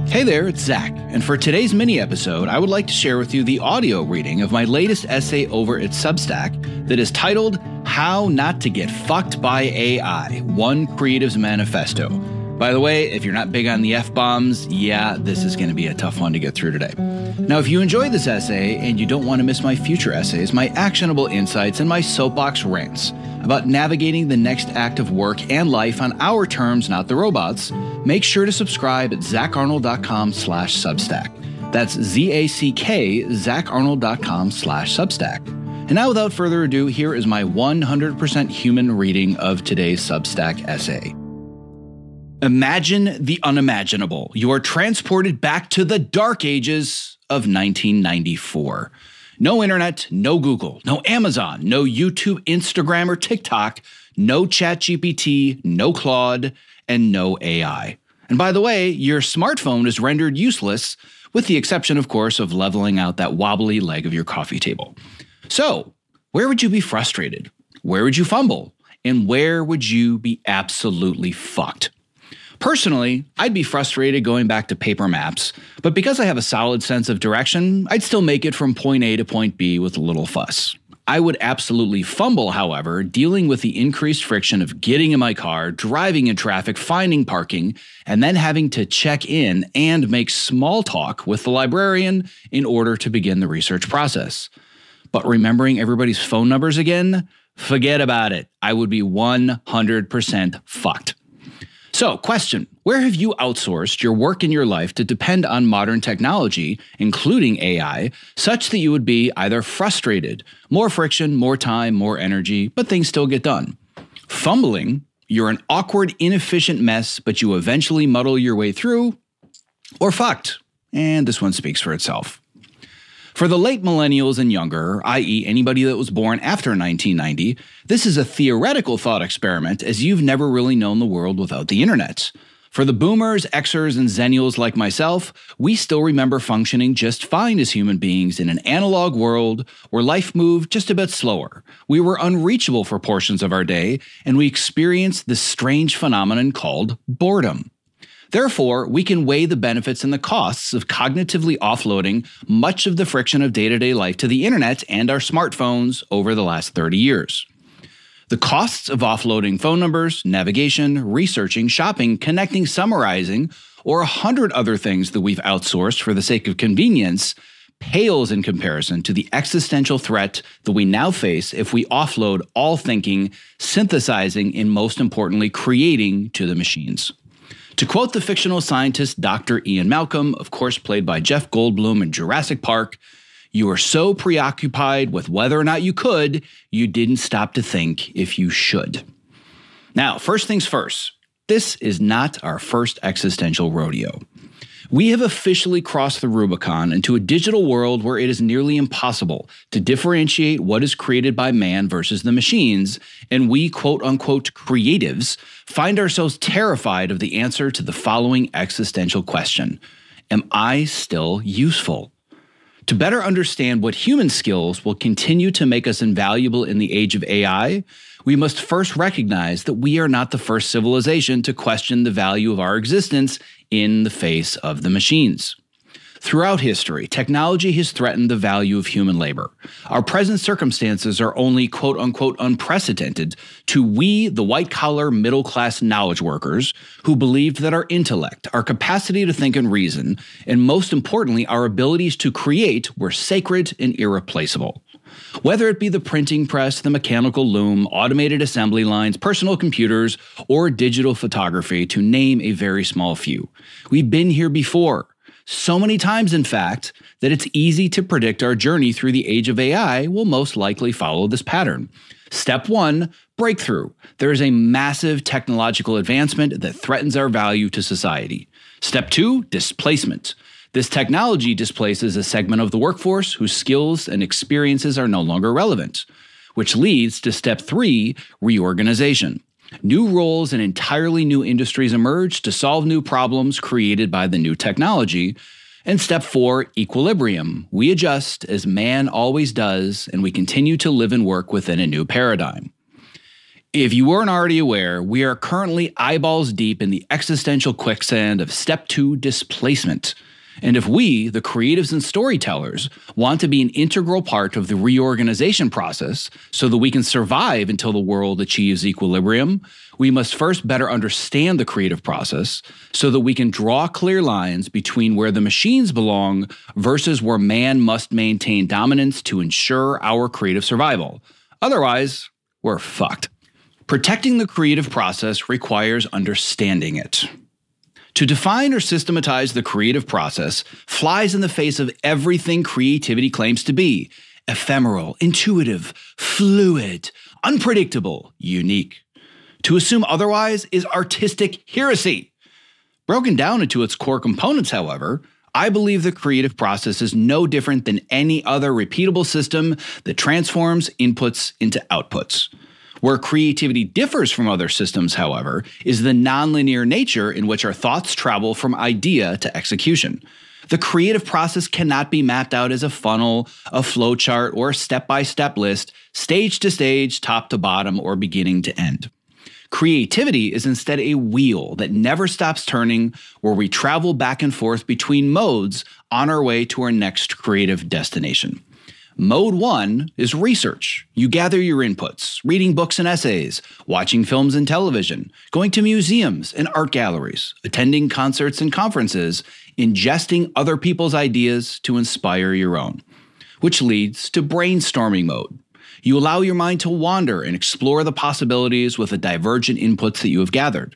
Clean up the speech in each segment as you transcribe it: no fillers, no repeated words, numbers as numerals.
Hey there, it's Zach, and for today's mini episode, I would like to share with you the audio reading of my latest essay over at Substack that is titled, How Not to Get Fucked by AI, One Creative's Manifesto. By the way, if you're not big on the F-bombs, this is going to be a tough one to get through today. Now, if you enjoyed this essay and you don't want to miss my future essays, my actionable insights, and my soapbox rants about navigating the next act of work and life on our terms, not the robots, make sure to subscribe at zacharnold.com/Substack. That's Z-A-C-K, zacharnold.com/Substack. And now, without further ado, here is my 100% human reading of today's Substack essay. Imagine the unimaginable. You are transported back to the dark ages of 1994. No internet, no Google, no Amazon, no YouTube, Instagram, or TikTok, no ChatGPT, no Claude, and no AI. And by the way, your smartphone is rendered useless, with the exception, of course, of leveling out that wobbly leg of your coffee table. So, where would you be frustrated? Where would you fumble? And where would you be absolutely fucked? Personally, I'd be frustrated going back to paper maps, but because I have a solid sense of direction, I'd still make it from point A to point B with a little fuss. I would absolutely fumble, however, dealing with the increased friction of getting in my car, driving in traffic, finding parking, and then having to check in and make small talk with the librarian in order to begin the research process. But remembering everybody's phone numbers again? Forget about it. I would be 100% fucked. So, question, where have you outsourced your work in your life to depend on modern technology, including AI, such that you would be either frustrated, more friction, more time, more energy, but things still get done? Fumbling, you're an awkward, inefficient mess, but you eventually muddle your way through? Or fucked? And this one speaks for itself. For the late millennials and younger, i.e. anybody that was born after 1990, this is a theoretical thought experiment as you've never really known the world without the internet. For the boomers, Xers, and Zennials like myself, we still remember functioning just fine as human beings in an analog world where life moved just a bit slower. We were unreachable for portions of our day, and we experienced this strange phenomenon called boredom. Therefore, we can weigh the benefits and the costs of cognitively offloading much of the friction of day-to-day life to the internet and our smartphones over the last 30 years. The costs of offloading phone numbers, navigation, researching, shopping, connecting, summarizing, or 100 other things that we've outsourced for the sake of convenience pales in comparison to the existential threat that we now face if we offload all thinking, synthesizing, and most importantly, creating to the machines. To quote the fictional scientist Dr. Ian Malcolm, of course played by Jeff Goldblum in Jurassic Park, you were so preoccupied with whether or not you could, you didn't stop to think if you should. Now, first things first, this is not our first existential rodeo. We have officially crossed the Rubicon into a digital world where it is nearly impossible to differentiate what is created by man versus the machines, and we, quote-unquote, creatives, find ourselves terrified of the answer to the following existential question. Am I still useful? To better understand what human skills will continue to make us invaluable in the age of AI, we must first recognize that we are not the first civilization to question the value of our existence in the face of the machines. Throughout history, technology has threatened the value of human labor. Our present circumstances are only quote-unquote unprecedented to we, the white-collar, middle-class knowledge workers, who believed that our intellect, our capacity to think and reason, and most importantly, our abilities to create were sacred and irreplaceable. Whether it be the printing press, the mechanical loom, automated assembly lines, personal computers, or digital photography, to name a very small few. We've been here before. So many times, in fact, that it's easy to predict our journey through the age of AI will most likely follow this pattern. Step 1, breakthrough. There is a massive technological advancement that threatens our value to society. Step 2, displacement. This technology displaces a segment of the workforce whose skills and experiences are no longer relevant, which leads to step 3, reorganization. New roles and entirely new industries emerge to solve new problems created by the new technology. And step 4, equilibrium. We adjust as man always does, and we continue to live and work within a new paradigm. If you weren't already aware, we are currently eyeballs deep in the existential quicksand of Step 2 displacement. And if we, the creatives and storytellers, want to be an integral part of the reorganization process so that we can survive until the world achieves equilibrium, we must first better understand the creative process so that we can draw clear lines between where the machines belong versus where man must maintain dominance to ensure our creative survival. Otherwise, we're fucked. Protecting the creative process requires understanding it. To define or systematize the creative process flies in the face of everything creativity claims to be: ephemeral, intuitive, fluid, unpredictable, unique. To assume otherwise is artistic heresy. Broken down into its core components, however, I believe the creative process is no different than any other repeatable system that transforms inputs into outputs. Where creativity differs from other systems, however, is the nonlinear nature in which our thoughts travel from idea to execution. The creative process cannot be mapped out as a funnel, a flowchart, or a step-by-step list, stage to stage, top to bottom, or beginning to end. Creativity is instead a wheel that never stops turning, where we travel back and forth between modes on our way to our next creative destination. Mode 1 is research. You gather your inputs, reading books and essays, watching films and television, going to museums and art galleries, attending concerts and conferences, ingesting other people's ideas to inspire your own. Which leads to brainstorming mode. You allow your mind to wander and explore the possibilities with the divergent inputs that you have gathered.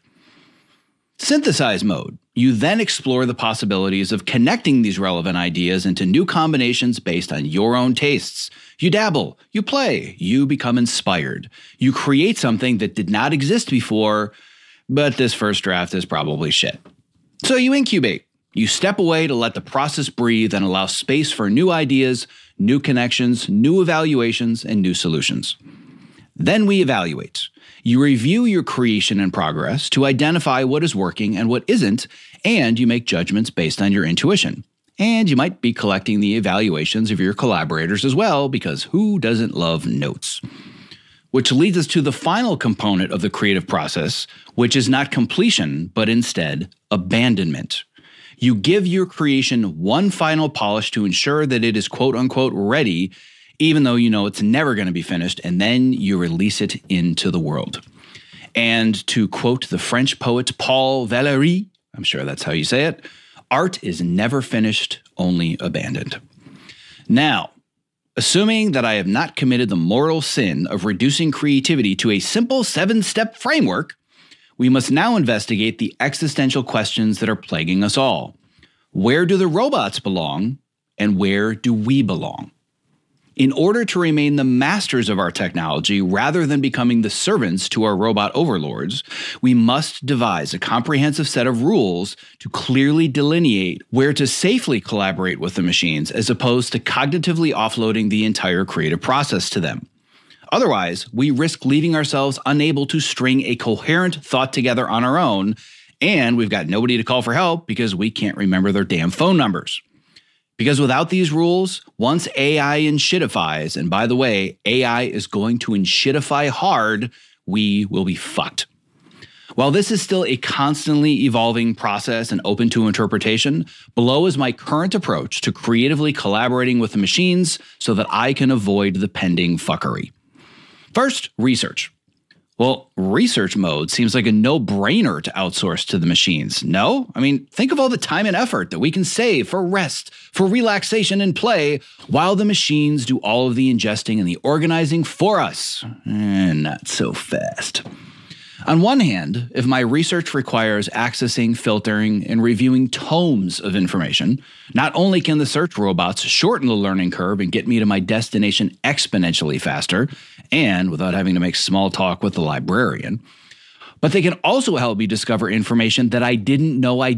Synthesize mode. You then explore the possibilities of connecting these relevant ideas into new combinations based on your own tastes. You dabble, you play, you become inspired. You create something that did not exist before, but this first draft is probably shit. So you incubate. You step away to let the process breathe and allow space for new ideas, new connections, new evaluations, and new solutions. Then we evaluate. You review your creation and progress to identify what is working and what isn't, and you make judgments based on your intuition. And you might be collecting the evaluations of your collaborators as well, because who doesn't love notes? Which leads us to the final component of the creative process, which is not completion, but instead abandonment. You give your creation one final polish to ensure that it is quote-unquote ready, even though you know it's never going to be finished, and then you release it into the world. And to quote the French poet Paul Valéry, I'm sure that's how you say it, art is never finished, only abandoned. Now, assuming that I have not committed the mortal sin of reducing creativity to a simple 7-step framework, we must now investigate the existential questions that are plaguing us all. Where do the robots belong, and where do we belong? In order to remain the masters of our technology rather than becoming the servants to our robot overlords, we must devise a comprehensive set of rules to clearly delineate where to safely collaborate with the machines as opposed to cognitively offloading the entire creative process to them. Otherwise, we risk leaving ourselves unable to string a coherent thought together on our own, and we've got nobody to call for help because we can't remember their damn phone numbers. Because without these rules, once AI inshitify, and by the way, AI is going to inshitify hard, we will be fucked. While this is still a constantly evolving process and open to interpretation, below is my current approach to creatively collaborating with the machines so that I can avoid the pending fuckery. First, research. Well, research mode seems like a no-brainer to outsource to the machines, no? I mean, think of all the time and effort that we can save for rest, for relaxation and play, while the machines do all of the ingesting and the organizing for us. Not so fast. On one hand, if my research requires accessing, filtering, and reviewing tomes of information, not only can the search robots shorten the learning curve and get me to my destination exponentially faster, and without having to make small talk with the librarian, but they can also help me discover information that I didn't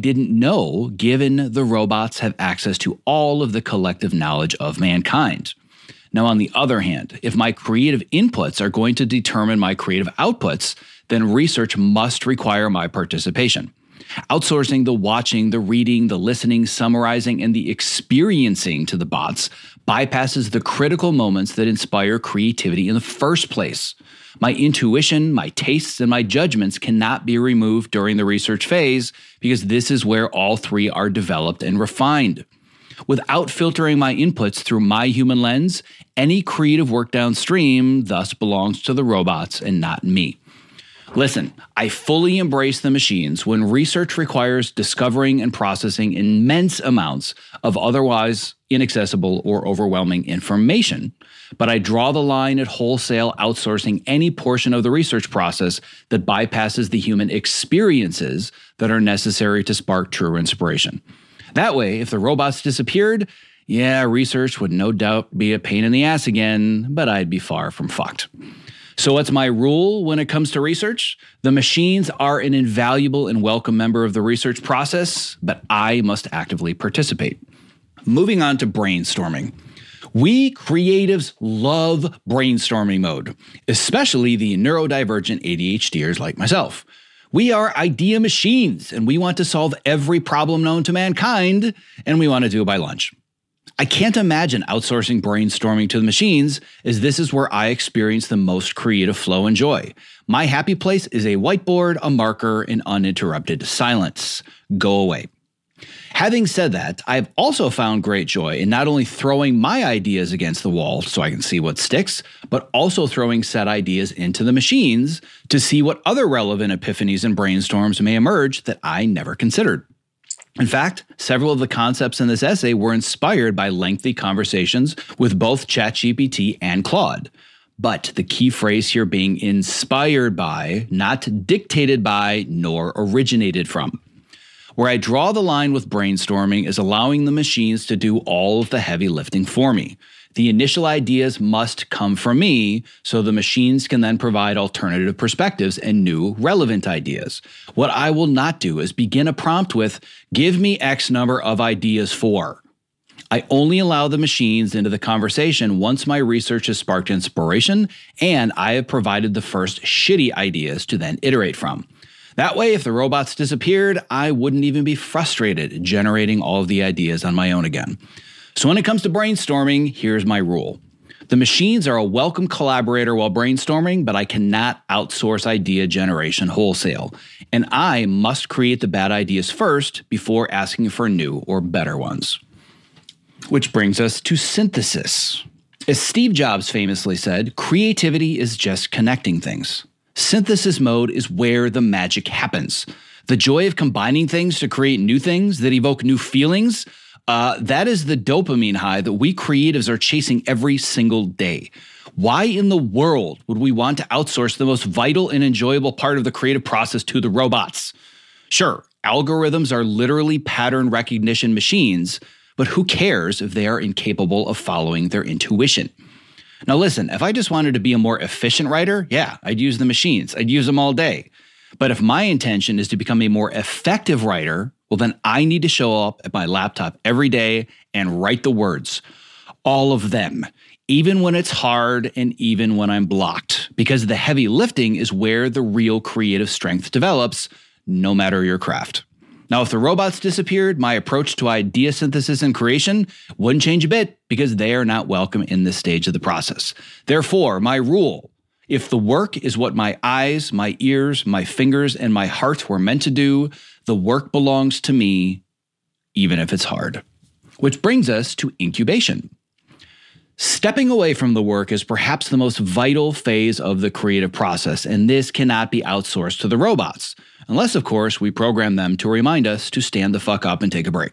know, given the robots have access to all of the collective knowledge of mankind. Now, on the other hand, if my creative inputs are going to determine my creative outputs, then research must require my participation. Outsourcing the watching, the reading, the listening, summarizing, and the experiencing to the bots bypasses the critical moments that inspire creativity in the first place. My intuition, my tastes, and my judgments cannot be removed during the research phase because this is where all three are developed and refined. Without filtering my inputs through my human lens, any creative work downstream thus belongs to the robots and not me. Listen, I fully embrace the machines when research requires discovering and processing immense amounts of otherwise inaccessible or overwhelming information, but I draw the line at wholesale outsourcing any portion of the research process that bypasses the human experiences that are necessary to spark true inspiration. That way, if the robots disappeared, research would no doubt be a pain in the ass again, but I'd be far from fucked. So what's my rule when it comes to research? The machines are an invaluable and welcome member of the research process, but I must actively participate. Moving on to brainstorming. We creatives love brainstorming mode, especially the neurodivergent ADHDers like myself. We are idea machines, and we want to solve every problem known to mankind, and we want to do it by lunch. I can't imagine outsourcing brainstorming to the machines, as this is where I experience the most creative flow and joy. My happy place is a whiteboard, a marker, and uninterrupted silence. Go away. Having said that, I've also found great joy in not only throwing my ideas against the wall so I can see what sticks, but also throwing said ideas into the machines to see what other relevant epiphanies and brainstorms may emerge that I never considered. In fact, several of the concepts in this essay were inspired by lengthy conversations with both ChatGPT and Claude. But the key phrase here being inspired by, not dictated by, nor originated from. Where I draw the line with brainstorming is allowing the machines to do all of the heavy lifting for me. The initial ideas must come from me, so the machines can then provide alternative perspectives and new relevant ideas. What I will not do is begin a prompt with, give me X number of ideas for. I only allow the machines into the conversation once my research has sparked inspiration and I have provided the first shitty ideas to then iterate from. That way, if the robots disappeared, I wouldn't even be frustrated generating all of the ideas on my own again. So when it comes to brainstorming, here's my rule. The machines are a welcome collaborator while brainstorming, but I cannot outsource idea generation wholesale. And I must create the bad ideas first before asking for new or better ones. Which brings us to synthesis. As Steve Jobs famously said, creativity is just connecting things. Synthesis mode is where the magic happens. The joy of combining things to create new things that evoke new feelings, that is the dopamine high that we creatives are chasing every single day. Why in the world would we want to outsource the most vital and enjoyable part of the creative process to the robots? Sure, algorithms are literally pattern recognition machines, but who cares if they are incapable of following their intuition? Now listen, if I just wanted to be a more efficient writer, I'd use the machines. I'd use them all day. But if my intention is to become a more effective writer, well, then I need to show up at my laptop every day and write the words. All of them. Even when it's hard and even when I'm blocked. Because the heavy lifting is where the real creative strength develops, no matter your craft. Now, if the robots disappeared, my approach to idea synthesis and creation wouldn't change a bit because they are not welcome in this stage of the process. Therefore, my rule, if the work is what my eyes, my ears, my fingers, and my heart were meant to do, the work belongs to me, even if it's hard. Which brings us to incubation. Stepping away from the work is perhaps the most vital phase of the creative process, and this cannot be outsourced to the robots. Unless, of course, we program them to remind us to stand the fuck up and take a break.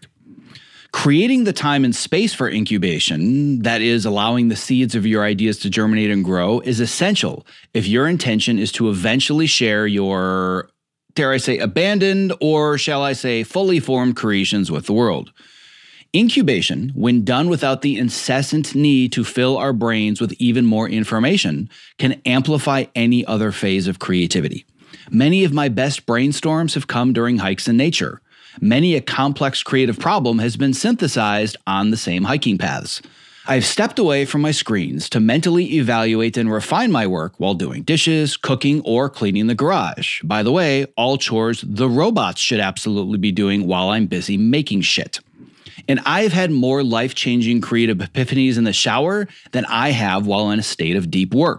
Creating the time and space for incubation, that is, allowing the seeds of your ideas to germinate and grow, is essential if your intention is to eventually share your, dare I say, abandoned, or shall I say, fully formed creations with the world. Incubation, when done without the incessant need to fill our brains with even more information, can amplify any other phase of creativity. Many of my best brainstorms have come during hikes in nature. Many a complex creative problem has been synthesized on the same hiking paths. I've stepped away from my screens to mentally evaluate and refine my work while doing dishes, cooking, or cleaning the garage. By the way, all chores the robots should absolutely be doing while I'm busy making shit. And I've had more life-changing creative epiphanies in the shower than I have while in a state of deep work.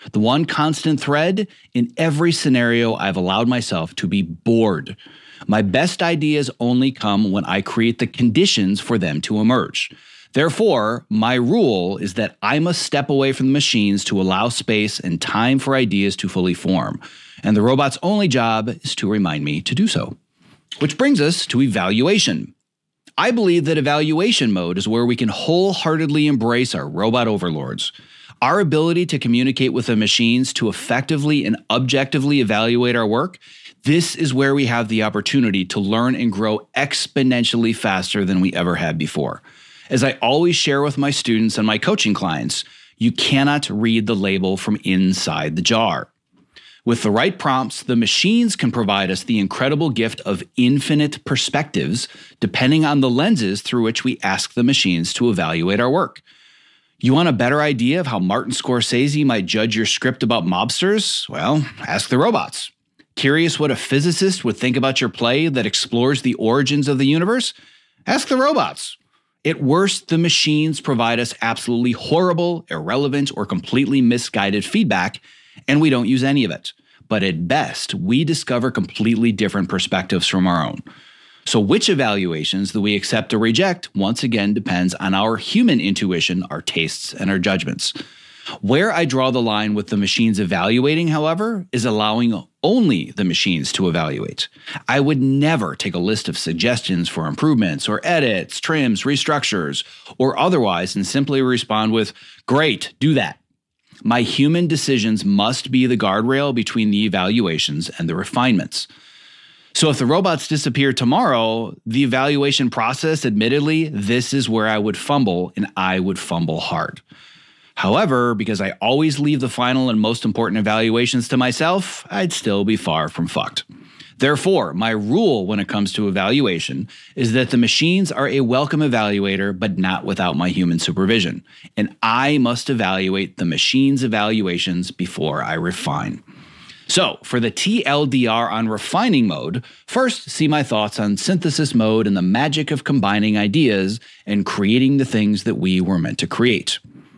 The one constant thread: in every scenario, I've allowed myself to be bored. My best ideas only come when I create the conditions for them to emerge. Therefore, my rule is that I must step away from the machines to allow space and time for ideas to fully form. And the robot's only job is to remind me to do so. Which brings us to evaluation. I believe that evaluation mode is where we can wholeheartedly embrace our robot overlords. Our ability to communicate with the machines to effectively and objectively evaluate our work, this is where we have the opportunity to learn and grow exponentially faster than we ever had before. As I always share with my students and my coaching clients, you cannot read the label from inside the jar. With the right prompts, the machines can provide us the incredible gift of infinite perspectives, depending on the lenses through which we ask the machines to evaluate our work. You want a better idea of how Martin Scorsese might judge your script about mobsters? Well, ask the robots. Curious what a physicist would think about your play that explores the origins of the universe? Ask the robots. At worst, the machines provide us absolutely horrible, irrelevant, or completely misguided feedback, and we don't use any of it. But at best, we discover completely different perspectives from our own. So which evaluations that we accept or reject, once again, depends on our human intuition, our tastes, and our judgments. Where I draw the line with the machines evaluating, however, is allowing only the machines to evaluate. I would never take a list of suggestions for improvements or edits, trims, restructures, or otherwise and simply respond with, "Great, do that." My human decisions must be the guardrail between the evaluations and the refinements. So if the robots disappear tomorrow, the evaluation process, admittedly, this is where I would fumble, and I would fumble hard. However, because I always leave the final and most important evaluations to myself, I'd still be far from fucked. Therefore, my rule when it comes to evaluation is that the machines are a welcome evaluator, but not without my human supervision. And I must evaluate the machine's evaluations before I refine. So, for the TLDR on refining mode, first see my thoughts on synthesis mode and the magic of combining ideas and creating the things that we were meant to create.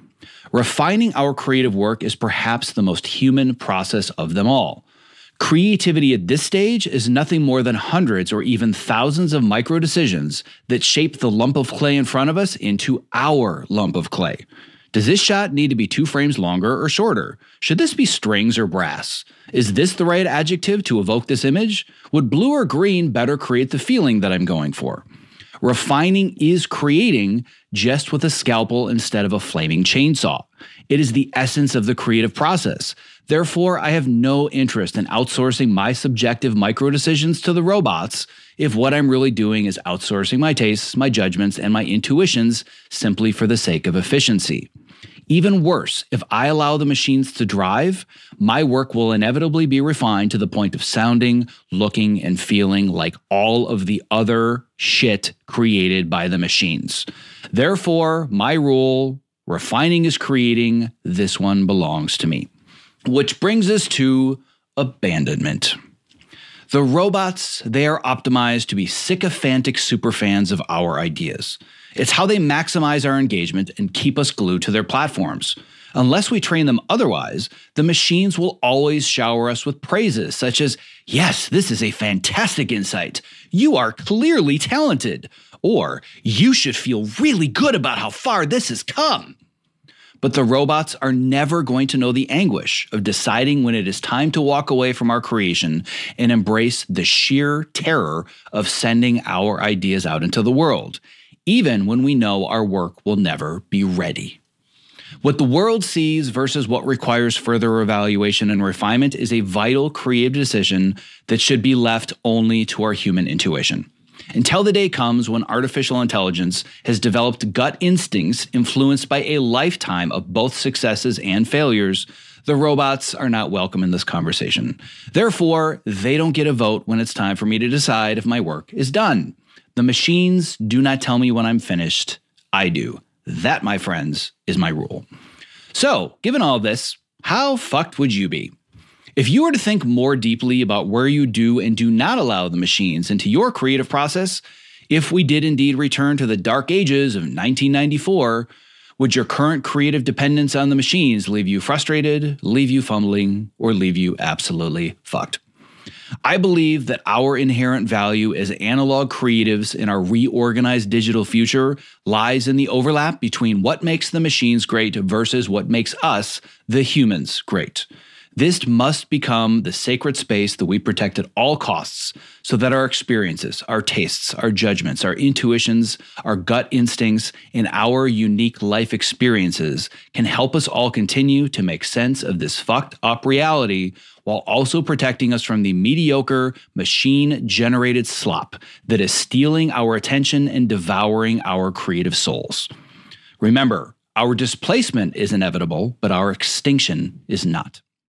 Refining our creative work is perhaps the most human process of them all. Creativity at this stage is nothing more than hundreds or even thousands of micro decisions that shape the lump of clay in front of us into our lump of clay. Does this shot need to be 2 frames longer or shorter? Should this be strings or brass? Is this the right adjective to evoke this image? Would blue or green better create the feeling that I'm going for? Refining is creating, just with a scalpel instead of a flaming chainsaw. It is the essence of the creative process. Therefore, I have no interest in outsourcing my subjective micro decisions to the robots if what I'm really doing is outsourcing my tastes, my judgments, and my intuitions simply for the sake of efficiency. Even worse, if I allow the machines to drive, my work will inevitably be refined to the point of sounding, looking, and feeling like all of the other shit created by the machines. Therefore, my rule, refining is creating, this one belongs to me. Which brings us to abandonment. The robots, they are optimized to be sycophantic superfans of our ideas. It's how they maximize our engagement and keep us glued to their platforms. Unless we train them otherwise, the machines will always shower us with praises such as, "Yes, this is a fantastic insight. You are clearly talented." Or, "You should feel really good about how far this has come." But the robots are never going to know the anguish of deciding when it is time to walk away from our creation and embrace the sheer terror of sending our ideas out into the world, even when we know our work will never be ready. What the world sees versus what requires further evaluation and refinement is a vital creative decision that should be left only to our human intuition. Until the day comes when artificial intelligence has developed gut instincts influenced by a lifetime of both successes and failures, the robots are not welcome in this conversation. Therefore, they don't get a vote when it's time for me to decide if my work is done. The machines do not tell me when I'm finished. I do. That, my friends, is my rule. So, given all this, how fucked would you be? If you were to think more deeply about where you do and do not allow the machines into your creative process, if we did indeed return to the dark ages of 1994, Would your current creative dependence on the machines leave you frustrated, leave you fumbling, or leave you absolutely fucked? I believe that our inherent value as analog creatives in our reorganized digital future lies in the overlap between what makes the machines great versus what makes us, the humans, great. This must become the sacred space that we protect at all costs so that our experiences, our tastes, our judgments, our intuitions, our gut instincts, and our unique life experiences can help us all continue to make sense of this fucked up reality while also protecting us from the mediocre, machine-generated slop that is stealing our attention and devouring our creative souls. Remember, our displacement is inevitable, but our extinction is not.